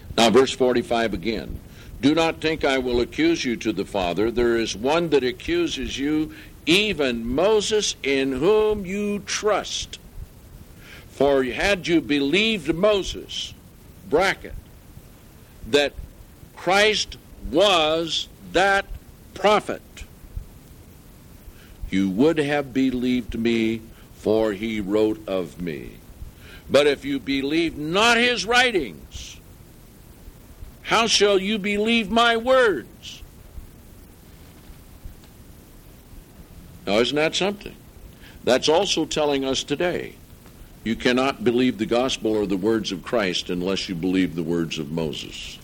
Now, verse 45 again. Do not think I will accuse you to the Father. There is one that accuses you, even Moses, in whom you trust. For had you believed Moses, bracket, that Christ was that prophet, you would have believed me, for he wrote of me. But if you believe not his writings, how shall you believe my words? Now, isn't that something? That's also telling us today, you cannot believe the gospel or the words of Christ unless you believe the words of Moses.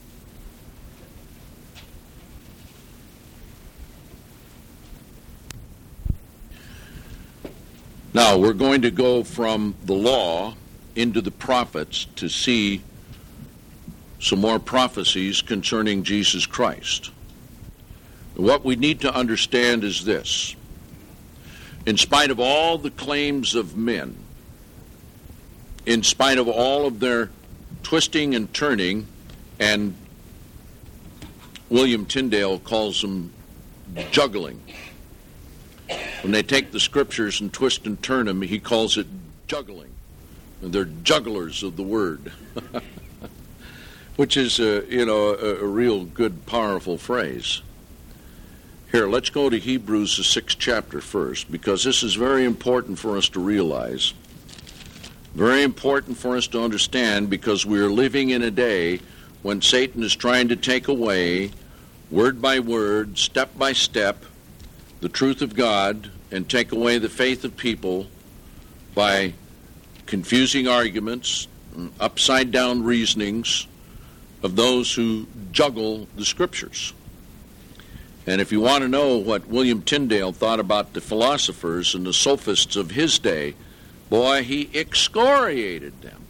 Now, we're going to go from the law into the prophets to see some more prophecies concerning Jesus Christ. What we need to understand is this. In spite of all the claims of men, in spite of all of their twisting and turning, and William Tyndale calls them juggling. When they take the scriptures and twist and turn them, he calls it juggling. And they're jugglers of the word. Which is, a real good, powerful phrase. Here, let's go to Hebrews, the 6th chapter first, because this is very important for us to realize. Very important for us to understand, because we are living in a day when Satan is trying to take away, word by word, step by step, the truth of God, and take away the faith of people by confusing arguments, upside-down reasonings of those who juggle the scriptures. And if you want to know what William Tyndale thought about the philosophers and the sophists of his day, boy, he excoriated them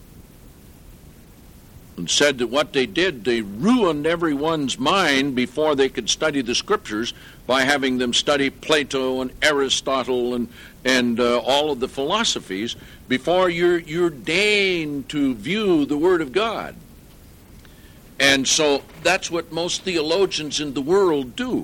and said that what they did, they ruined everyone's mind before they could study the scriptures by having them study Plato and Aristotle and all of the philosophies before you're deigned to view the Word of God. And so that's what most theologians in the world do,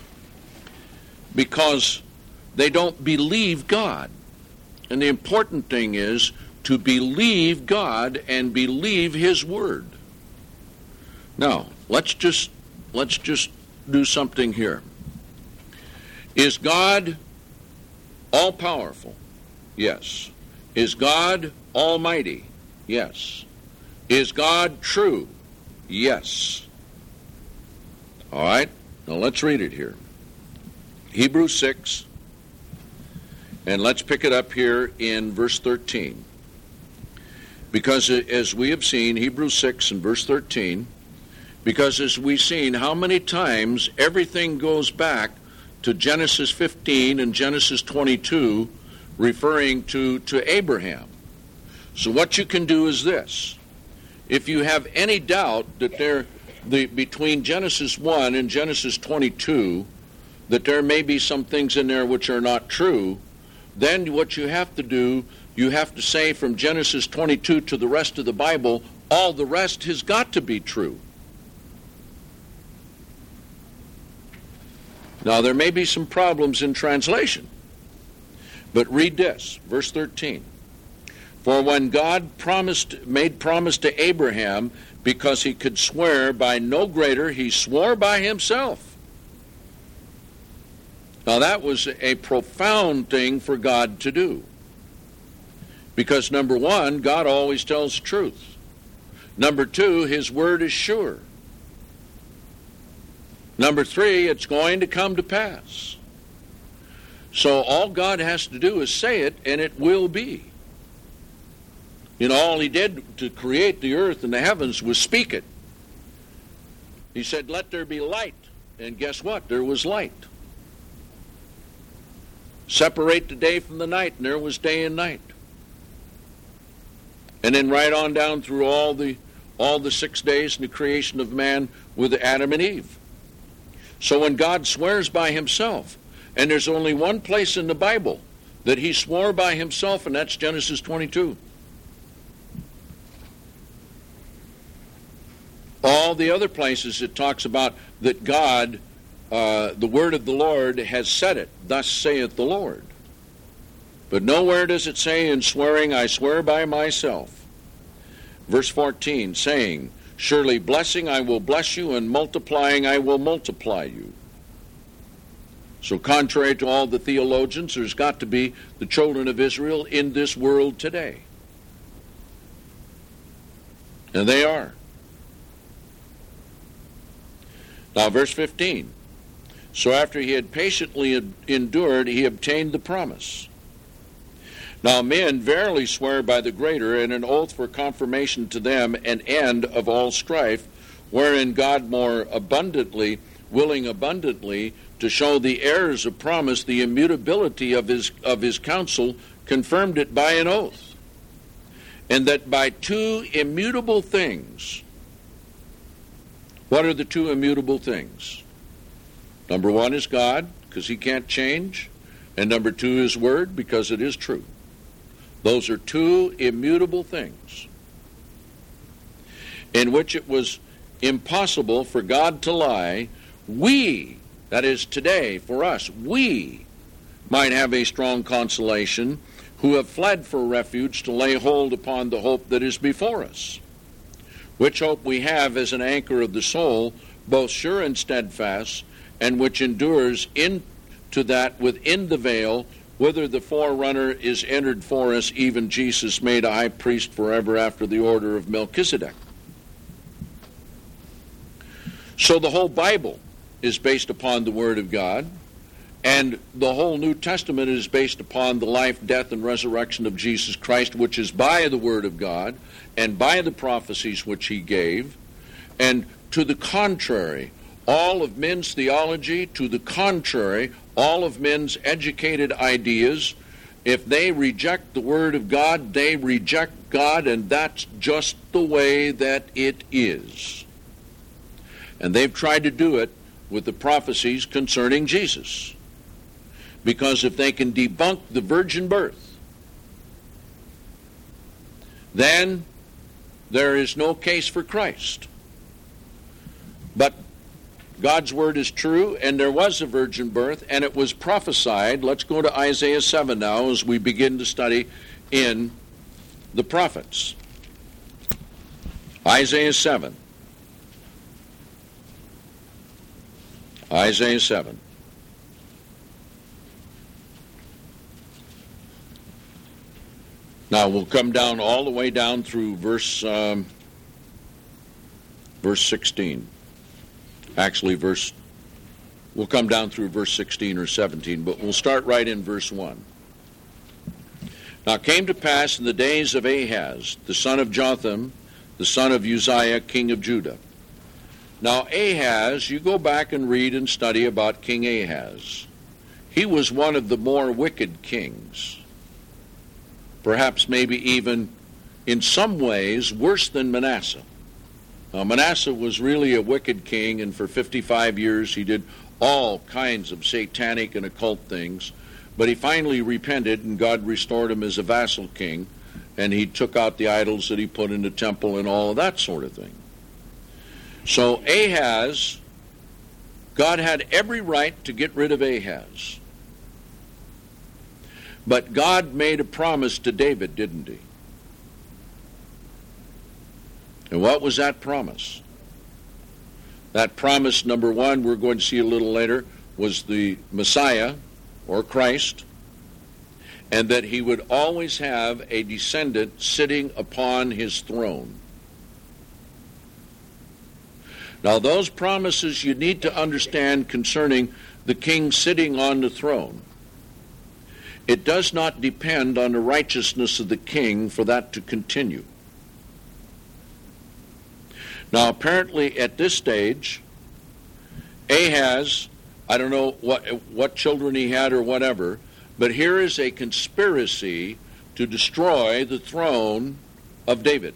because they don't believe God. And the important thing is to believe God and believe His Word. Now, let's just do something here. Is God all-powerful? Yes. Is God almighty? Yes. Is God true? Yes. All right, now let's read it here. Hebrews 6, and let's pick it up here in verse 13. Because as we have seen, Hebrews 6 and verse 13, because as we've seen how many times everything goes back to Genesis 15 and Genesis 22, referring to Abraham. So what you can do is this. If you have any doubt that between Genesis 1 and Genesis 22, that there may be some things in there which are not true, then what you have to do, you have to say from Genesis 22 to the rest of the Bible, all the rest has got to be true. Now, there may be some problems in translation, but read this, verse 13. For when God made promise to Abraham, because he could swear by no greater, he swore by himself. Now that was a profound thing for God to do. Because number one, God always tells the truth. Number two, His word is sure. Number three, it's going to come to pass. So all God has to do is say it, and it will be. All He did to create the earth and the heavens was speak it. He said, let there be light. And guess what? There was light. Separate the day from the night, and there was day and night. And then right on down through all the 6 days in the creation of man with Adam and Eve. So when God swears by Himself, and there's only one place in the Bible that He swore by Himself, and that's Genesis 22. all the other places it talks about that God, the word of the Lord has said it, thus saith the Lord. But nowhere does it say in swearing, I swear by myself. Verse 14, saying, surely blessing I will bless you, and multiplying I will multiply you. So contrary to all the theologians, there's got to be the children of Israel in this world today. And they are. Now verse 15. So after he had patiently endured, he obtained the promise. Now men verily swear by the greater, and an oath for confirmation to them an end of all strife, wherein God more abundantly, willing abundantly, to show the heirs of promise the immutability of his counsel, confirmed it by an oath. And that by two immutable things. What are the two immutable things? Number one is God, because he can't change. And number two is word, because it is true. Those are two immutable things in which it was impossible for God to lie. We, that is today, for us, we might have a strong consolation who have fled for refuge to lay hold upon the hope that is before us, which hope we have as an anchor of the soul, both sure and steadfast, and which endures into that within the veil, whither the forerunner is entered for us, even Jesus made a high priest forever after the order of Melchizedek. So the whole Bible is based upon the Word of God, and the whole New Testament is based upon the life, death, and resurrection of Jesus Christ, which is by the Word of God and by the prophecies which he gave. And to the contrary, all of men's theology, to the contrary, all of men's educated ideas, if they reject the Word of God, they reject God, and that's just the way that it is. And they've tried to do it with the prophecies concerning Jesus. Because if they can debunk the virgin birth, then there is no case for Christ. But God's word is true, and there was a virgin birth, and it was prophesied. Let's go to Isaiah 7 now as we begin to study in the prophets. Isaiah 7. Isaiah 7. Now we'll come down all the way down through verse 16. Actually, we'll come down through verse 16 or 17, but we'll start right in verse 1. Now it came to pass in the days of Ahaz, the son of Jotham, the son of Uzziah, king of Judah. Now Ahaz, you go back and read and study about King Ahaz. He was one of the more wicked kings. Perhaps maybe even in some ways worse than Manasseh. Now, Manasseh was really a wicked king, and for 55 years he did all kinds of satanic and occult things. But he finally repented, and God restored him as a vassal king, and he took out the idols that he put in the temple and all of that sort of thing. So Ahaz, God had every right to get rid of Ahaz. But God made a promise to David, didn't he? And what was that promise? That promise, number one, we're going to see a little later, was the Messiah, or Christ, and that he would always have a descendant sitting upon his throne. Now, those promises you need to understand concerning the king sitting on the throne. It does not depend on the righteousness of the king for that to continue. Now, apparently at this stage, Ahaz, I don't know what children he had or whatever, but here is a conspiracy to destroy the throne of David.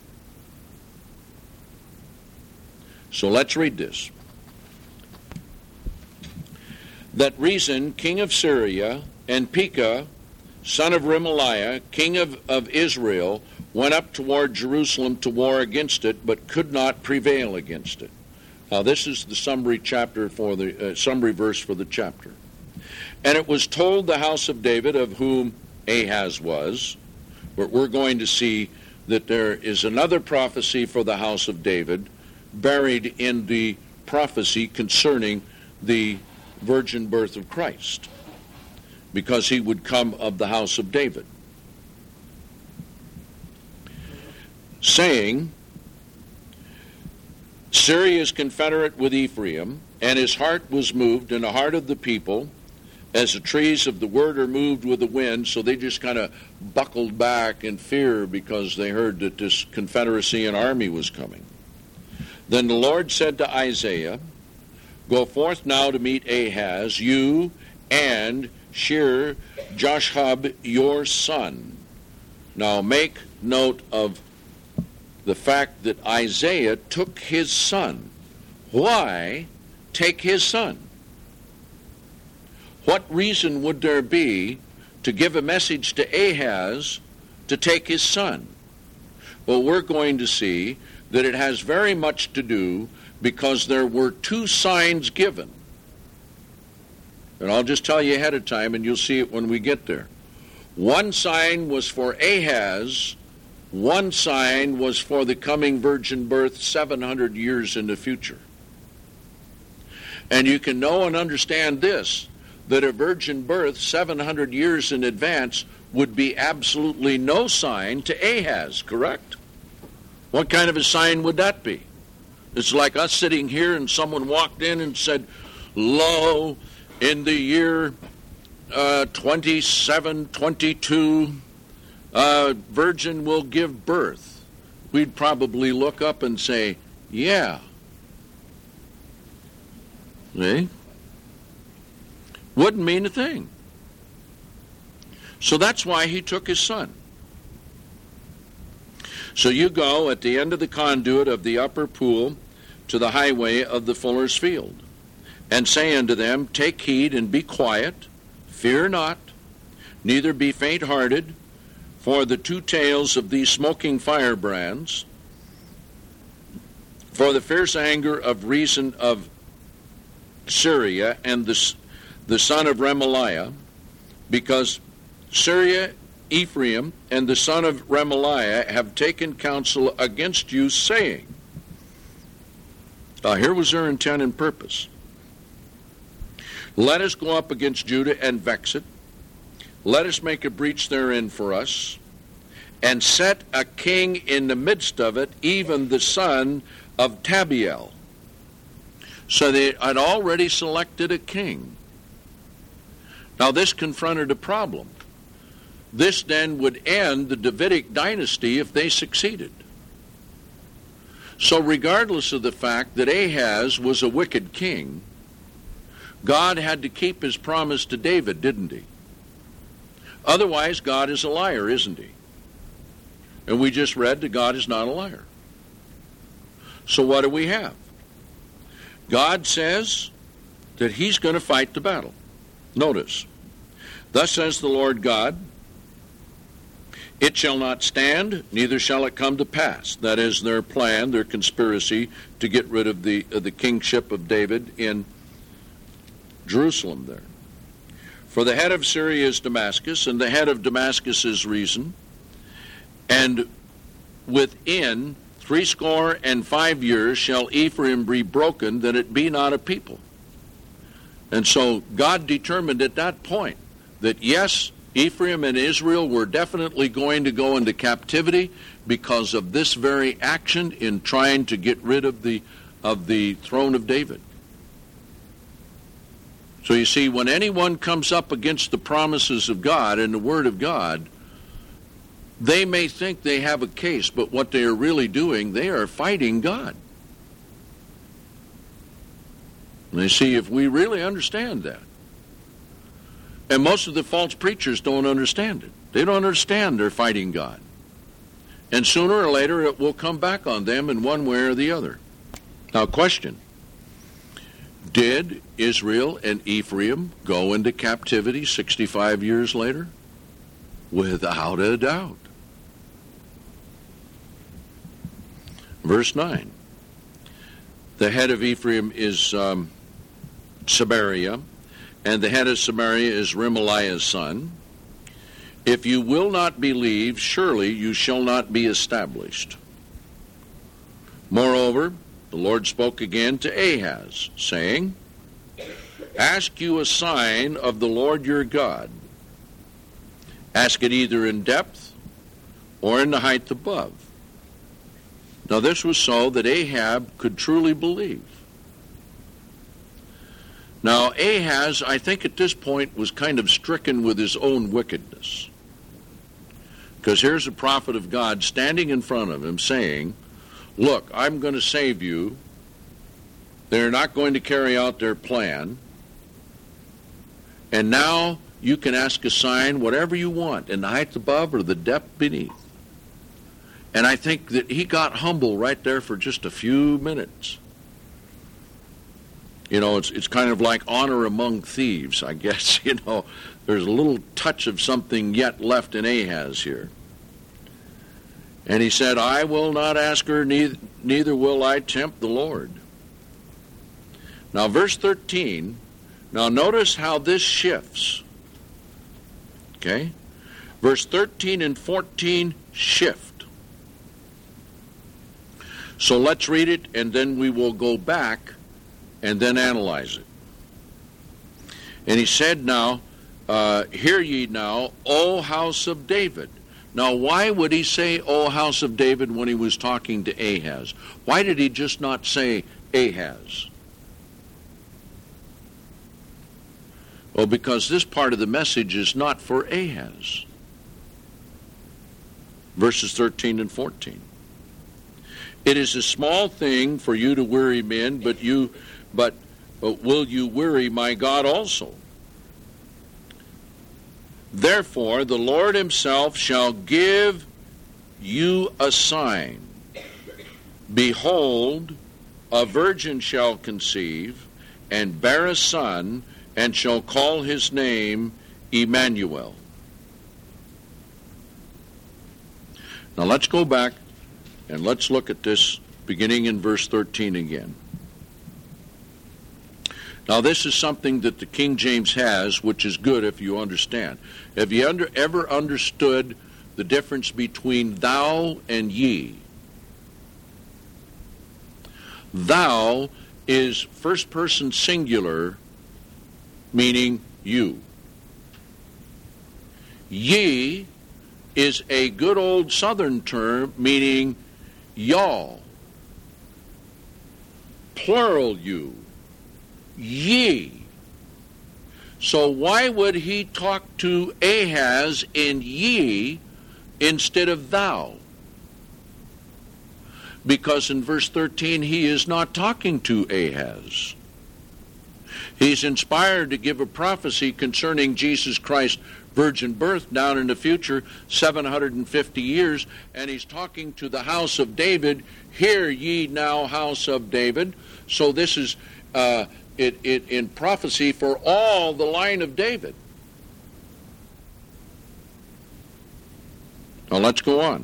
So let's read this. That Rezin, king of Syria, and Pekah, son of Remaliah, king of Israel, went up toward Jerusalem to war against it, but could not prevail against it. Now this is the summary verse for the chapter. And it was told the house of David, of whom Ahaz was, but we're going to see that there is another prophecy for the house of David buried in the prophecy concerning the virgin birth of Christ, because he would come of the house of David, saying, Syria is confederate with Ephraim, and his heart was moved, and the heart of the people, as the trees of the word are moved with the wind. So they just kind of buckled back in fear because they heard that this confederacy and army was coming. Then the Lord said to Isaiah, Go forth now to meet Ahaz, you and Shear-Jashub your son. Now make note of the fact that Isaiah took his son. Why take his son? What reason would there be to give a message to Ahaz to take his son? Well, we're going to see that it has very much to do because there were two signs given. And I'll just tell you ahead of time, and you'll see it when we get there. One sign was for Ahaz, one sign was for the coming virgin birth 700 years in the future. And you can know and understand this, that a virgin birth 700 years in advance would be absolutely no sign to Ahaz, correct? What kind of a sign would that be? It's like us sitting here and someone walked in and said, Lo, in the year 2722, virgin will give birth. We'd probably look up and say, yeah. See? Wouldn't mean a thing. So that's why he took his son. So you go at the end of the conduit of the upper pool to the highway of the fuller's field, and say unto them, Take heed and be quiet, fear not, neither be faint-hearted, for the two tails of these smoking firebrands, for the fierce anger of reason of Syria and the son of Remaliah, because Syria, Ephraim, and the son of Remaliah have taken counsel against you, saying, now here was their intent and purpose. Let us go up against Judah and vex it. Let us make a breach therein for us, and set a king in the midst of it, even the son of Tabiel. So they had already selected a king. Now this confronted a problem. This then would end the Davidic dynasty if they succeeded. So regardless of the fact that Ahaz was a wicked king, God had to keep his promise to David, didn't he? Otherwise, God is a liar, isn't he? And we just read that God is not a liar. So what do we have? God says that he's going to fight the battle. Notice, thus says the Lord God, it shall not stand, neither shall it come to pass. That is their plan, their conspiracy to get rid of the kingship of David in Jerusalem there. For the head of Syria is Damascus, and the head of Damascus is reason, and within 65 years shall Ephraim be broken, that it be not a people. And so God determined at that point that yes, Ephraim and Israel were definitely going to go into captivity because of this very action in trying to get rid of the throne of David. So you see, when anyone comes up against the promises of God and the Word of God, they may think they have a case, but what they are really doing, they are fighting God. And you see, if we really understand that, and most of the false preachers don't understand it. They don't understand they're fighting God. And sooner or later it will come back on them in one way or the other. Now question, did Israel and Ephraim go into captivity 65 years later? Without a doubt. Verse 9. The head of Ephraim is Samaria, and the head of Samaria is Remaliah's son. If you will not believe, surely you shall not be established. Moreover, the Lord spoke again to Ahaz, saying, Ask you a sign of the Lord your God. Ask it either in depth or in the height above. Now this was so that Ahab could truly believe. Now Ahaz, I think at this point, was kind of stricken with his own wickedness. Because here's a prophet of God standing in front of him saying, look, I'm going to save you. They're not going to carry out their plan. And now you can ask a sign, whatever you want, in the height above or the depth beneath. And I think that he got humble right there for just a few minutes. You know, it's kind of like honor among thieves, I guess. You know, there's a little touch of something yet left in Ahaz here. And he said, I will not ask her, neither will I tempt the Lord. Now, verse 13, now notice how this shifts. Okay? Verse 13 and 14 shift. So let's read it, and then we will go back and then analyze it. And he said now, hear ye now, O house of David. Now, why would he say, O house of David, when he was talking to Ahaz? Why did he just not say Ahaz? Well, because this part of the message is not for Ahaz. Verses 13 and 14. It is a small thing for you to weary men, but will you weary my God also? Therefore, the Lord himself shall give you a sign. Behold, a virgin shall conceive, and bear a son, and shall call his name Emmanuel. Now let's go back, and let's look at this beginning in verse 13 again. Now this is something that the King James has, which is good if you understand. Have you ever understood the difference between thou and ye? Thou is first person singular, meaning you. Ye is a good old southern term, meaning y'all. Plural you. Ye. So why would he talk to Ahaz in ye instead of thou? Because in verse 13 he is not talking to Ahaz. He's inspired to give a prophecy concerning Jesus Christ's virgin birth down in the future, 750 years, and he's talking to the house of David. Hear ye now, house of David. So this is in prophecy for all the line of David. Now let's go on.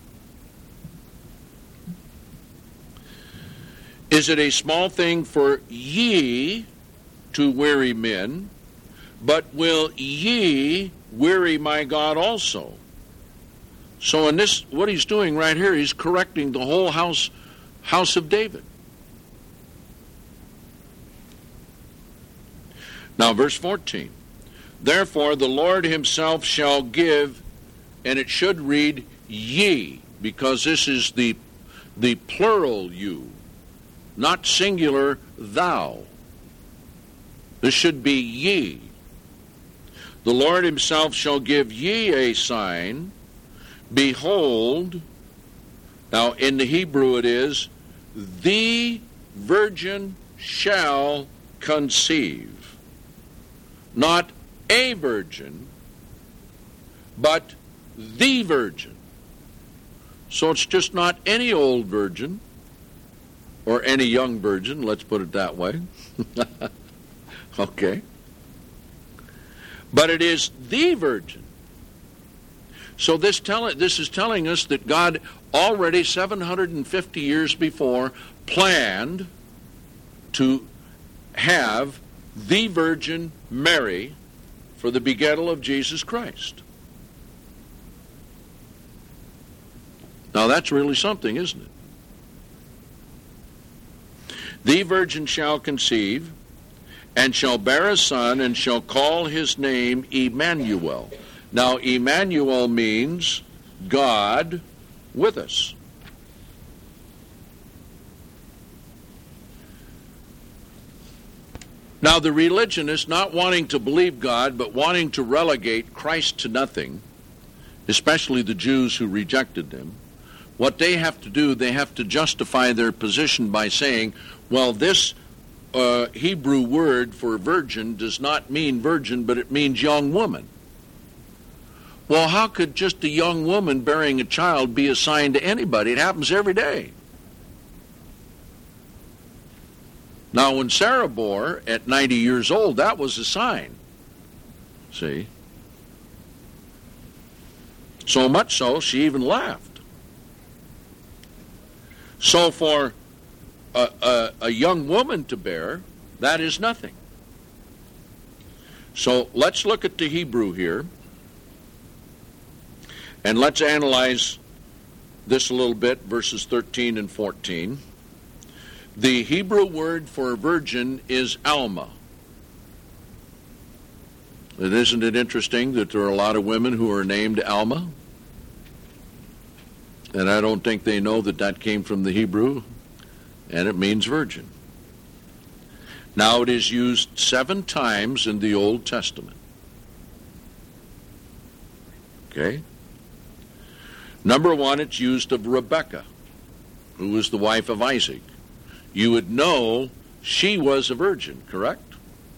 Is it a small thing for ye to weary men, but will ye weary my God also? So in this, what he's doing right here, he's correcting the whole house of David. Now verse 14. Therefore the Lord himself shall give, and it should read ye, because this is the plural you, not singular thou. This should be ye. The Lord himself shall give ye a sign. Behold, now in the Hebrew it is, the virgin shall conceive. Not a virgin, but the virgin. So it's just not any old virgin, or any young virgin, let's put it that way. Okay. But it is the virgin. So this is telling us that God already 750 years before, planned to have the Virgin Mary for the begettal of Jesus Christ. Now that's really something, isn't it? The virgin shall conceive, and shall bear a son, and shall call his name Emmanuel. Now Emmanuel means God with us. Now the religionists, not wanting to believe God, but wanting to relegate Christ to nothing, especially the Jews who rejected him, what they have to do, they have to justify their position by saying, well, this Hebrew word for virgin does not mean virgin, but it means young woman. Well, how could just a young woman bearing a child be assigned to anybody? It happens every day. Now, when Sarah bore at 90 years old, that was a sign. See? So much so, she even laughed. So for a young woman to bear, that is nothing. So let's look at the Hebrew here, and let's analyze this a little bit, verses 13 and 14. The Hebrew word for virgin is Alma. And isn't it interesting that there are a lot of women who are named Alma? And I don't think they know that that came from the Hebrew, and it means virgin. Now it is used 7 times in the Old Testament. Okay? Number 1, it's used of Rebekah, who was the wife of Isaac. You would know she was a virgin, correct?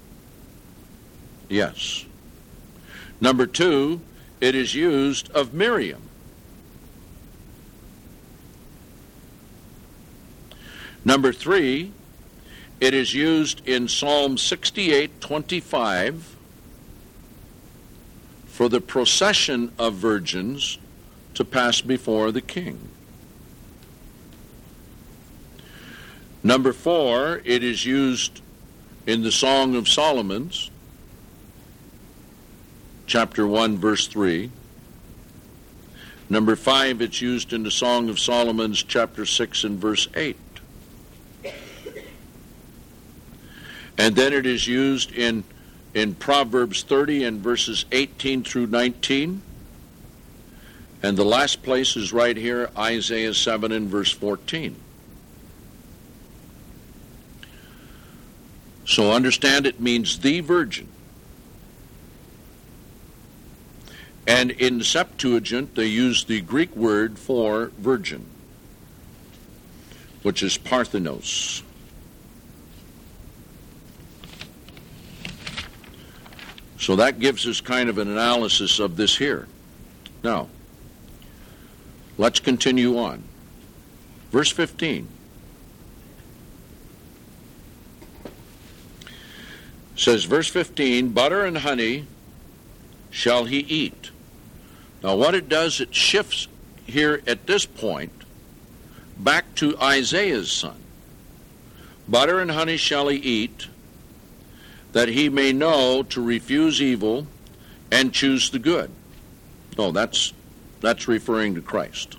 Yes. Number 2, it is used of Miriam. Number 3, it is used in Psalm 68:25 for the procession of virgins to pass before the king. Number 4, it is used in the Song of Solomon's, chapter 1, verse 3. Number 5, it's used in the Song of Solomon's, chapter 6 and verse 8. And then it is used in Proverbs 30 and verses 18 through 19. And the last place is right here, Isaiah 7 and verse 14. So understand it means the virgin. And in the Septuagint, they use the Greek word for virgin, which is parthenos. So that gives us kind of an analysis of this here. Now, let's continue on. Verse 15 says, verse 15, butter and honey shall he eat. Now what it does, it shifts here at this point back to Isaiah's son. Butter and honey shall he eat, that he may know to refuse evil and choose the good. Oh, that's referring to Christ.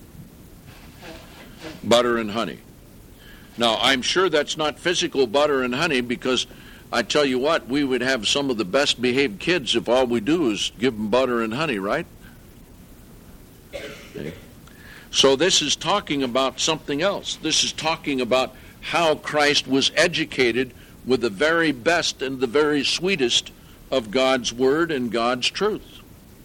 Butter and honey. Now, I'm sure that's not physical butter and honey, because I tell you what, we would have some of the best behaved kids if all we do is give them butter and honey, right? Okay. So this is talking about something else. This is talking about how Christ was educated with the very best and the very sweetest of God's Word and God's truth.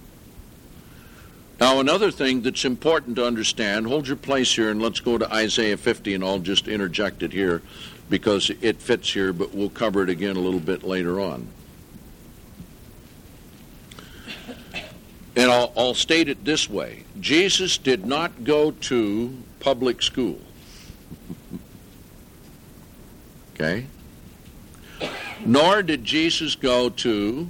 Now, another thing that's important to understand, hold your place here and let's go to Isaiah 50, and I'll just interject it here because it fits here, but we'll cover it again a little bit later on. And I'll state it this way. Jesus did not go to public school. Okay? Nor did Jesus go to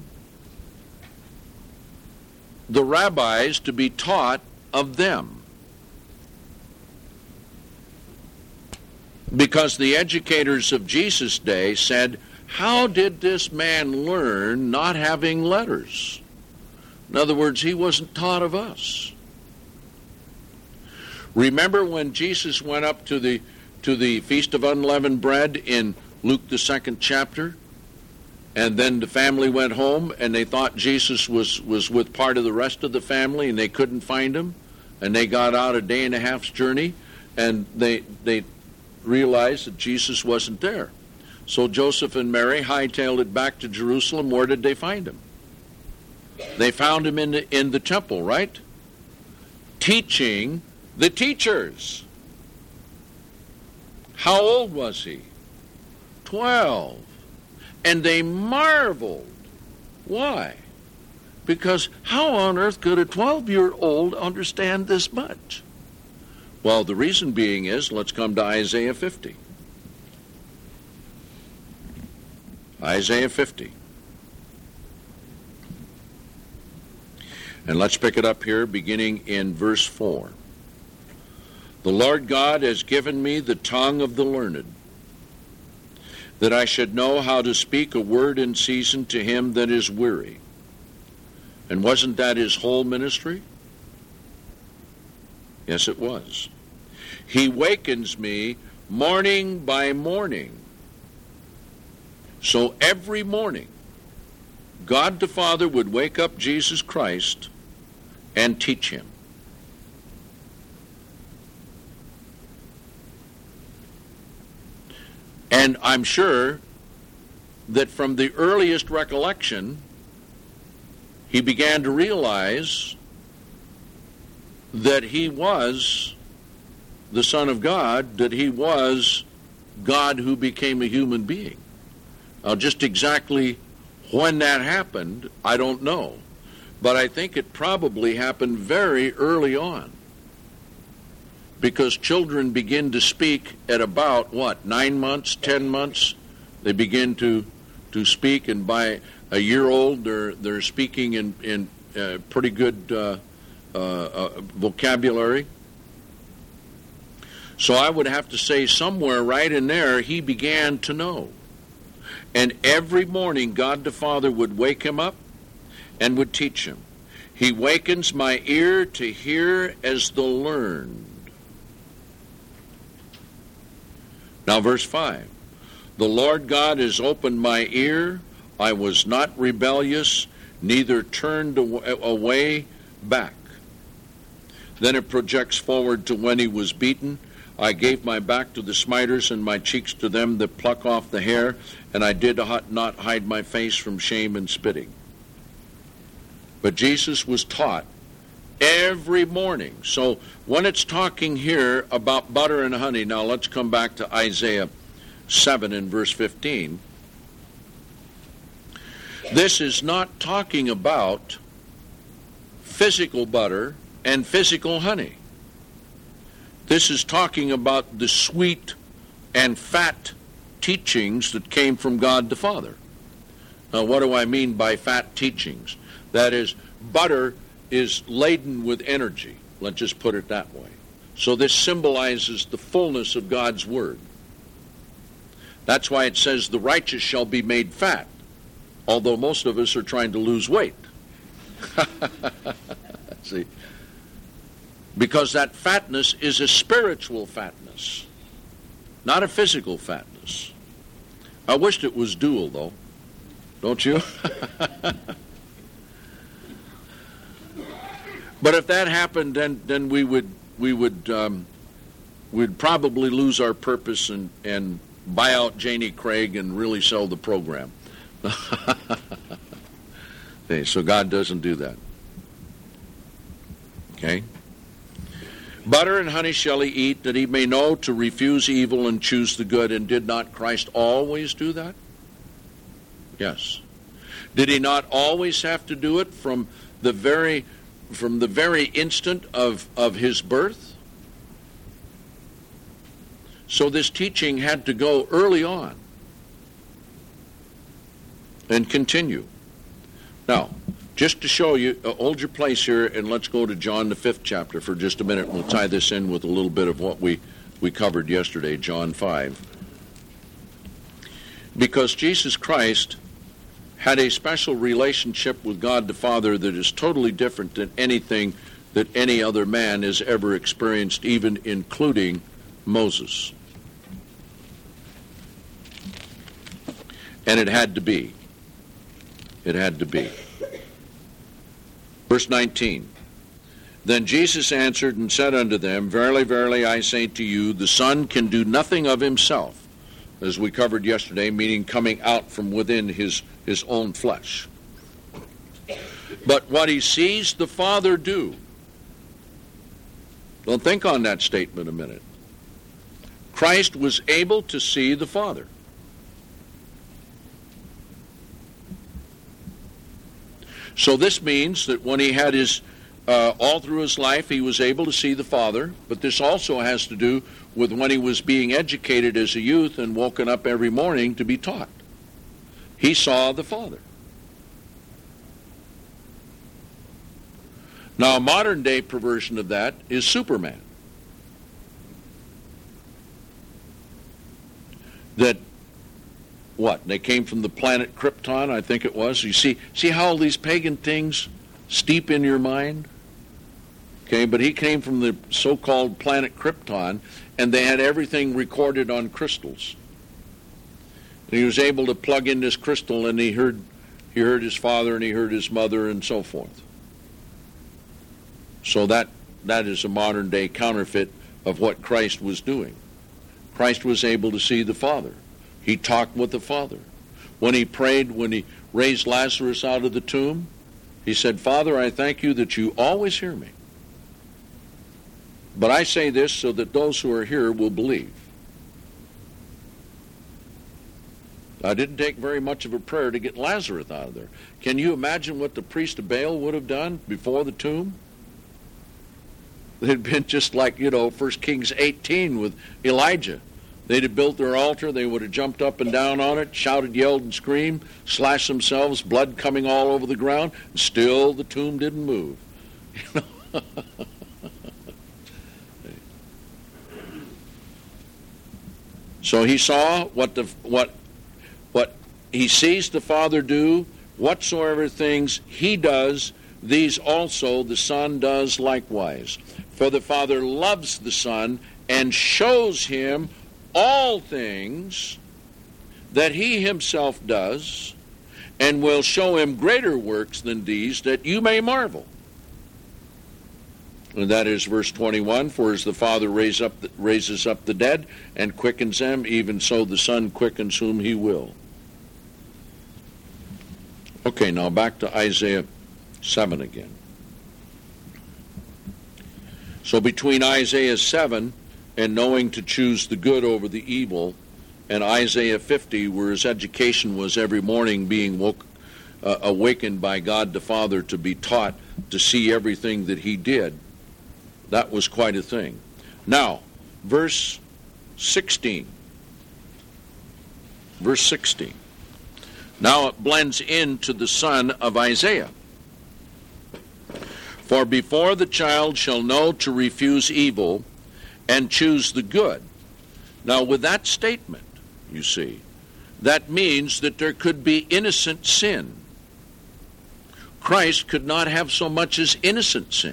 the rabbis to be taught of them. Because the educators of Jesus' day said, how did this man learn not having letters? In other words, he wasn't taught of us. Remember when Jesus went up to the Feast of Unleavened Bread in Luke the 2nd chapter? And then the family went home, and they thought Jesus was with part of the rest of the family, and they couldn't find him. And they got out a day and a half's journey, and they realized that Jesus wasn't there. So Joseph and Mary hightailed it back to Jerusalem. Where did they find him? They found him in the temple, right? Teaching the teachers. How old was he? 12. And they marveled. Why? Because how on earth could a 12-year-old understand this much? Well, the reason being is, let's come to Isaiah 50. Isaiah 50. And let's pick it up here, beginning in verse 4. The Lord God has given me the tongue of the learned, that I should know how to speak a word in season to him that is weary. And wasn't that his whole ministry? Yes, it was. He wakens me morning by morning. So every morning, God the Father would wake up Jesus Christ and teach him. And I'm sure that from the earliest recollection, he began to realize that he was the Son of God, that he was God who became a human being. Now, just exactly when that happened, I don't know. But I think it probably happened very early on. Because children begin to speak at about, 9 months, 10 months? They begin to speak, and by a year old, they're speaking in pretty good vocabulary. So I would have to say somewhere right in there, he began to know. And every morning, God the Father would wake him up and would teach him. He wakens my ear to hear as the learned. Now, verse 5. The Lord God has opened my ear. I was not rebellious, neither turned away back. Then it projects forward to when he was beaten. I gave my back to the smiters and my cheeks to them that pluck off the hair, and I did not hide my face from shame and spitting. But Jesus was taught every morning. So when it's talking here about butter and honey, now let's come back to Isaiah 7 and verse 15. This is not talking about physical butter and physical honey. This is talking about the sweet and fat teachings that came from God the Father. Now, what do I mean by fat teachings? That is, butter is laden with energy. Let's just put it that way. So this symbolizes the fullness of God's Word. That's why it says the righteous shall be made fat, although most of us are trying to lose weight. See? Because that fatness is a spiritual fatness, not a physical fatness. I wished it was dual, though. Don't you? But if that happened, then we'd probably lose our purpose and buy out Janie Craig and really sell the program. Okay, so God doesn't do that. Okay? Butter and honey shall he eat, that he may know to refuse evil and choose the good. And did not Christ always do that? Yes. Did he not always have to do it from the very instant of his birth? So this teaching had to go early on and continue. Now, just to show you, hold your place here, and let's go to John the 5th chapter for just a minute. We'll tie this in with a little bit of what we we covered yesterday, John 5. Because Jesus Christ had a special relationship with God the Father that is totally different than anything that any other man has ever experienced, even including Moses. And it had to be. It had to be. Verse 19. Then Jesus answered and said unto them, Verily, verily, I say to you, the Son can do nothing of himself, as we covered yesterday, meaning coming out from within his own flesh. But what he sees the Father do. Don't think on that statement a minute. Christ was able to see the Father. So this means that when he had his, all through his life, he was able to see the Father, but this also has to do with when he was being educated as a youth and woken up every morning to be taught. He saw the Father. Now, a modern-day perversion of that is Superman. That, what, they came from the planet Krypton, I think it was. You see how all these pagan things steep in your mind? Okay, but he came from the so-called planet Krypton, and they had everything recorded on crystals. And he was able to plug in this crystal, and he heard his father, and he heard his mother, and so forth. So that is a modern-day counterfeit of what Christ was doing. Christ was able to see the Father. He talked with the Father. When he prayed, when he raised Lazarus out of the tomb, he said, Father, I thank you that you always hear me. But I say this so that those who are here will believe. I didn't take very much of a prayer to get Lazarus out of there. Can you imagine what the priest of Baal would have done before the tomb? It had been just like, 1 Kings 18 with Elijah. They'd have built their altar, they would have jumped up and down on it, shouted, yelled, and screamed, slashed themselves, blood coming all over the ground, and still the tomb didn't move. So he saw what he sees the Father do, whatsoever things he does, these also the Son does likewise. For the Father loves the Son and shows him all things that he himself does, and will show him greater works than these, that you may marvel. And that is verse 21, for as the Father raises up the dead and quickens them, even so the Son quickens whom he will. Okay, now back to Isaiah 7 again. So between Isaiah 7 and knowing to choose the good over the evil, and Isaiah 50, where his education was every morning being awakened by God the Father to be taught to see everything that he did, that was quite a thing. Now, verse 16. Verse 16. Now it blends into the son of Isaiah. For before the child shall know to refuse evil and choose the good. Now with that statement, you see, that means that there could be innocent sin. Christ could not have so much as innocent sin.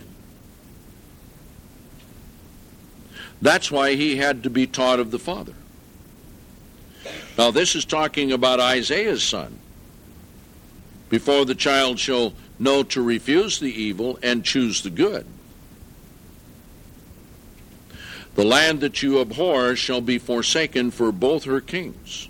That's why he had to be taught of the Father. Now this is talking about Isaiah's son. Before the child shall know to refuse the evil and choose the good. The land that you abhor shall be forsaken for both her kings.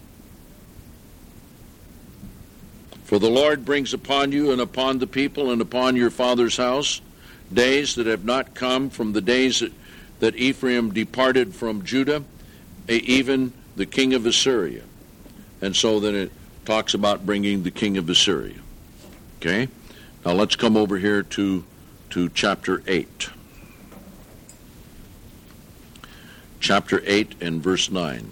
For the Lord brings upon you and upon the people and upon your father's house days that have not come from the days that Ephraim departed from Judah, even the king of Assyria. And so then it talks about bringing the king of Assyria. Okay? Now let's come over here to chapter 8. Chapter 8 and verse 9.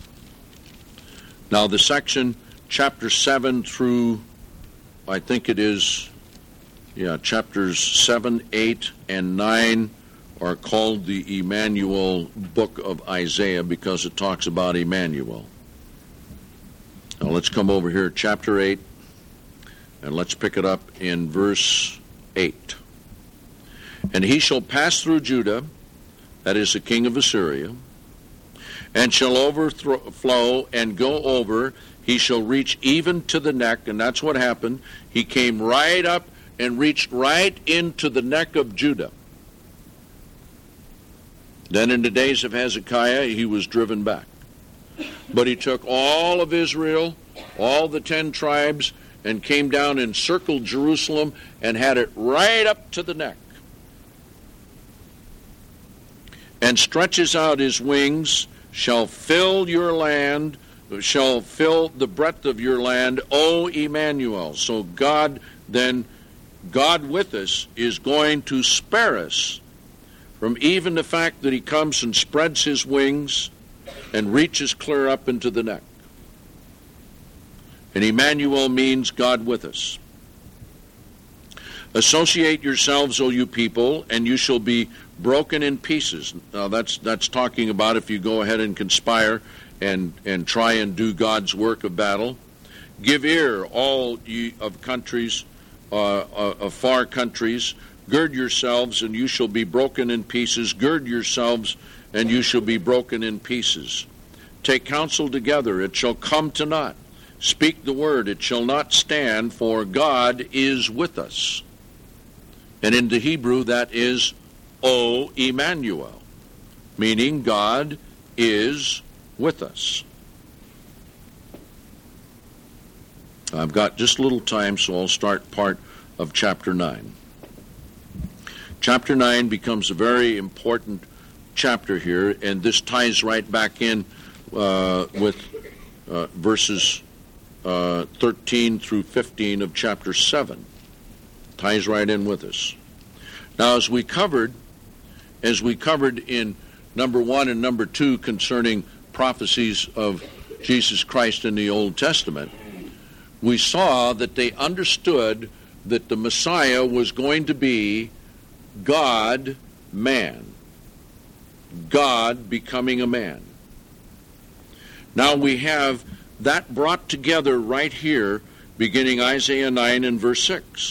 Now the section, chapter 7 through, I think it is, chapters 7, 8, and 9 are called the Emmanuel book of Isaiah because it talks about Emmanuel. Now let's come over here, chapter 8, and let's pick it up in verse 8. And he shall pass through Judah, that is the king of Assyria, and shall overflow and go over. He shall reach even to the neck, and that's what happened. He came right up and reached right into the neck of Judah. Then in the days of Hezekiah, he was driven back. But he took all of Israel, all the 10 tribes, and came down and circled Jerusalem and had it right up to the neck. And stretches out his wings, shall fill your land, shall fill the breadth of your land, O Emmanuel. So God with us is going to spare us from even the fact that he comes and spreads his wings and reaches clear up into the neck. And Emmanuel means God with us. Associate yourselves, O you people, and you shall be broken in pieces. Now that's talking about if you go ahead and conspire and try and do God's work of battle. Give ear, all ye of countries, of far countries. Gird yourselves, and you shall be broken in pieces. Gird yourselves, and you shall be broken in pieces. Take counsel together, it shall come to naught. Speak the word, it shall not stand, for God is with us. And in the Hebrew, that is O Emmanuel, meaning God is with us. I've got just a little time, so I'll start part of chapter 9. Chapter 9 becomes a very important chapter here, and this ties right back in with verses 13 through 15 of chapter 7. Ties right in with us. Now, as we covered in number 1 and number 2 concerning prophecies of Jesus Christ in the Old Testament, we saw that they understood that the Messiah was going to be God-man. God becoming a man. Now we have that brought together right here, beginning Isaiah 9 and verse 6.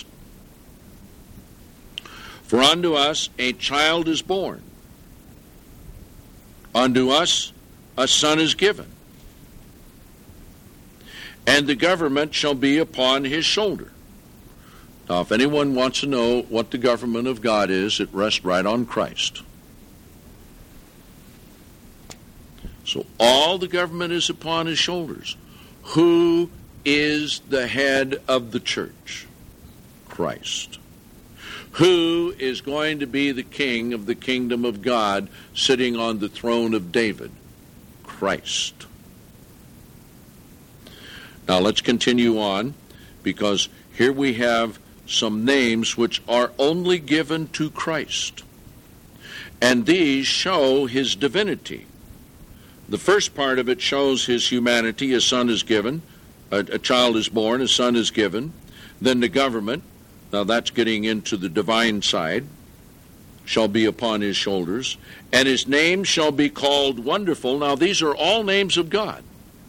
For unto us a child is born, unto us a son is given, and the government shall be upon his shoulder. Now, if anyone wants to know what the government of God is, it rests right on Christ. So all the government is upon his shoulders. Who is the head of the church? Christ. Who is going to be the king of the kingdom of God, sitting on the throne of David? Christ. Now let's continue on, because here we have some names which are only given to Christ. And these show his divinity. The first part of it shows his humanity. A son is given, a child is born, a son is given. Then the government, now that's getting into the divine side, shall be upon his shoulders. And his name shall be called Wonderful. Now these are all names of God.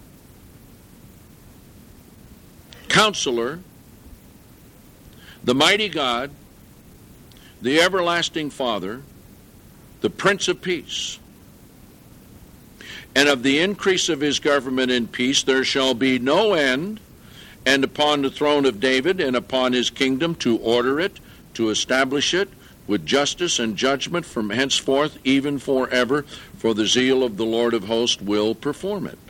Counselor, the mighty God, the everlasting Father, the Prince of Peace. And of the increase of his government and peace there shall be no end, and upon the throne of David and upon his kingdom, to order it, to establish it with justice and judgment from henceforth, even forever, for the zeal of the Lord of hosts will perform it.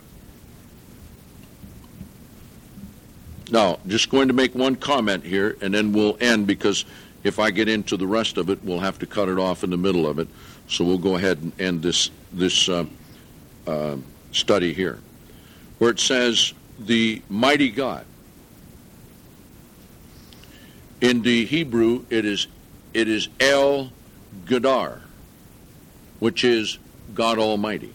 Now, just going to make one comment here, and then we'll end, because if I get into the rest of it, we'll have to cut it off in the middle of it. So we'll go ahead and end this study here, where it says, the mighty God. In the Hebrew, it is El Gadar, which is God Almighty,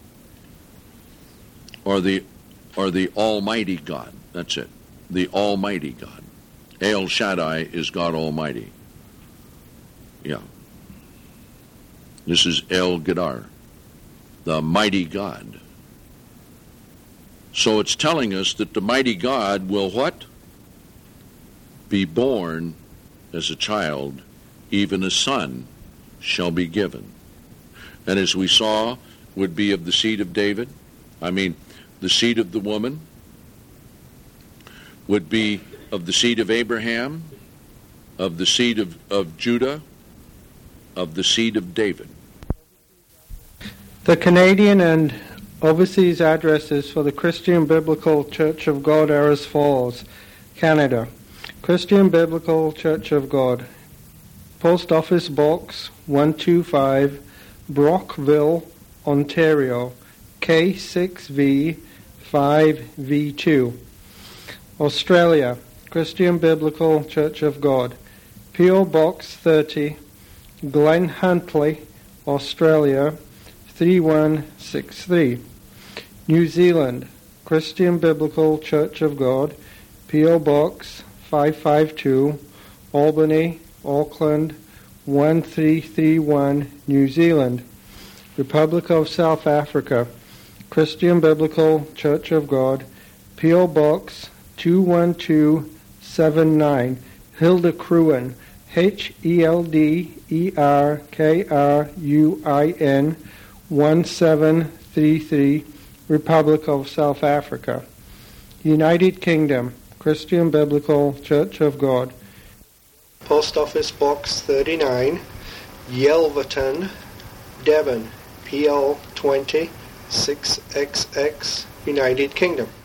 or the Almighty God. That's it. The Almighty God. El Shaddai is God Almighty. Yeah. This is El Gadar, the mighty God. So it's telling us that the mighty God will what? Be born as a child, even a son shall be given. And as we saw, would be of the seed of David. The seed of the woman would be of the seed of Abraham, of the seed of Judah, of the seed of David. The Canadian and overseas addresses for the Christian Biblical Church of God are as follows. Canada, Christian Biblical Church of God, Post Office Box 125, Brockville, Ontario, K6V 5V2. Australia, Christian Biblical Church of God, P.O. Box 30, Glen Huntly, Australia 3163. New Zealand, Christian Biblical Church of God, P.O. Box 552, Albany, Auckland 1331, New Zealand. Republic of South Africa, Christian Biblical Church of God, P.O. Box 21279, Hildekruin, HELDERKRUIN 1733, Republic of South Africa. United Kingdom, Christian Biblical Church of God, Post Office Box 39, Yelverton, Devon, PL 20 6XX, United Kingdom.